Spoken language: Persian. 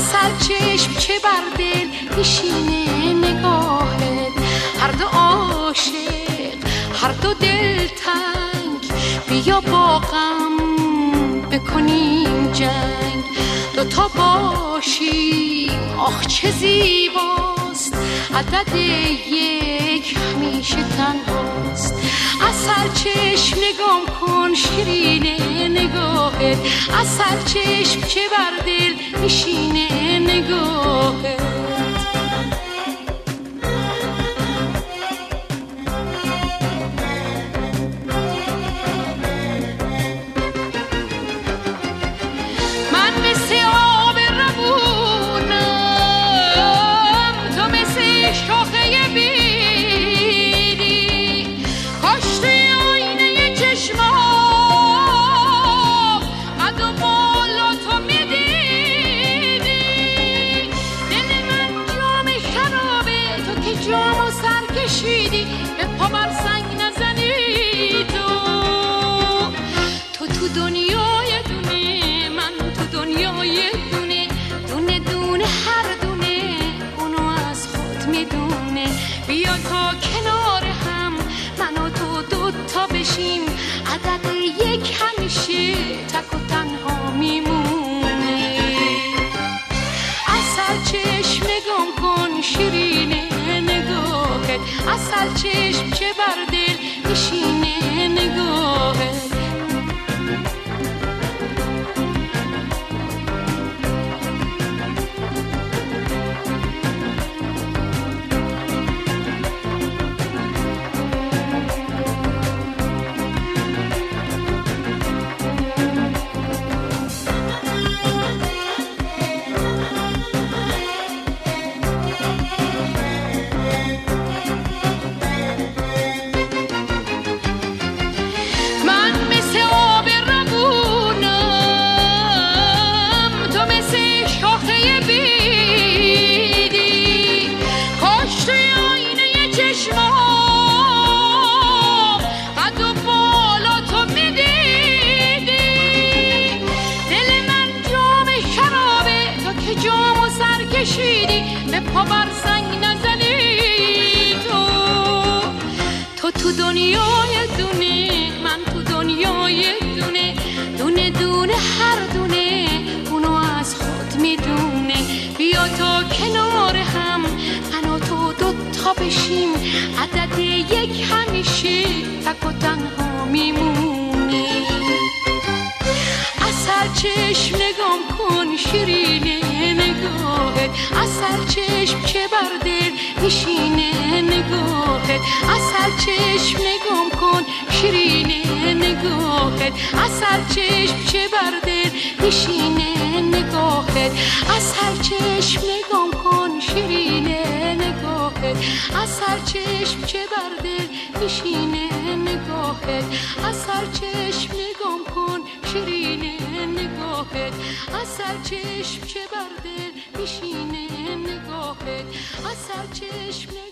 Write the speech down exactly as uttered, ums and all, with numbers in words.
اصل چشم چه بر دل میشینه نگاهت، هر دو عاشق هر دو دل تنگ، بیا با غم بکنیم جنگ، دوتا باشیم آخ چه زیباست، عدد یک همیشه تنهاست. اصل چشم نگام کن شیرینه نگاهت، اصل چشم چه بر دل میشینه نگاهت. به پا بر سنگ نزنی، تو تو تو دنیای دونه، من تو دنیای دونه، دونه دونه هر دونه اونو از خود میدونه. بیا تا کنار هم من و تو دوتا بشیم، عدد یک همیشه تک و تنها میمونه. اصل چشم نگام کن شیرینه نگاهت، اصل چشم چه بر دل میشینه نگاهت. به پا بر سنگ نزنی، تو تو تو دنیای دونه، من تو دنیای دونه، دونه دونه هر دونه اونو از خود میدونه. بیا تا کنار هم من و تو دوتا بشیم، عدد یک همیشه تک و تنها میمونه. اصل چشم نگام کن شیرینه نگاهت، اصل چشم چه بر دل میشینه نگاهت، اصل چشم نگام کن شیرینه نگاهت، اصل چشم چه بر دل میشینه نگاهت، اصل چشم نگام کن شیرینه نگاهت، اصل چشم چه بر دل میشینه نگاهت، اصل چشم نگام کن شیرینه نگاهت، اصل چشم چه بر دل میشینه نگاهت، اصل چشم